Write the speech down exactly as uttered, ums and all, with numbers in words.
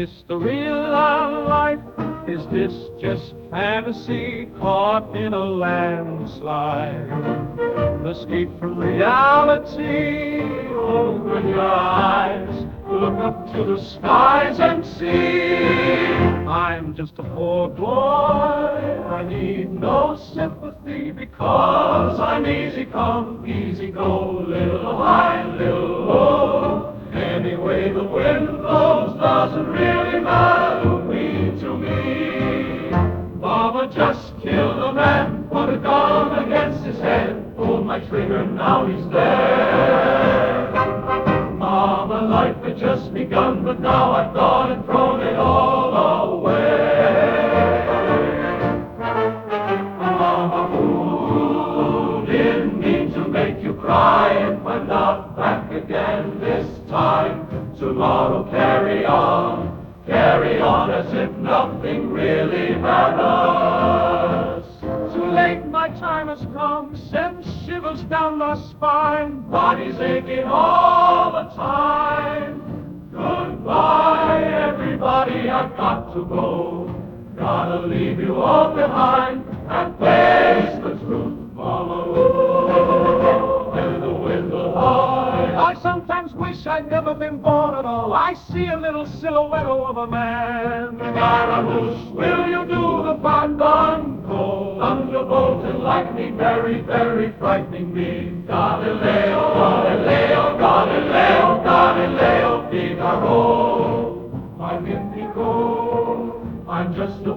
this the real life? Is this just fantasy caught in a landslide? Escape from reality, open your eyes, look up to the skies and see. I'm just a poor boy, I need no sympathy, because I'm easy come, easy go, little high, little low. Anyway the wind blows doesn't really matter to me, to me. Mama just killed a man, put a gun against his head, pulled my trigger, now he's dead. Mama, life had just begun, but now I've gone and thrown it all away. Mama, ooh, didn't mean to make you cry, and we're not back again this time. Tomorrow carry on, carry on as if nothing really matters. Too late, my time has come, sends shivers down my spine. Body's aching all the time. Goodbye, everybody, I've got to go. Gotta leave you all behind and face the truth, Mama. Ooh, and the wind will high. I sometimes wish I'd never been born at all. I see a little silhouette of a man. Scaramouche, will you do the fandango? Thunderbolt and lightning, very, very frightening me. Galileo, Galileo, Galileo, Galileo, Figaro. I'm Indigo, I'm just a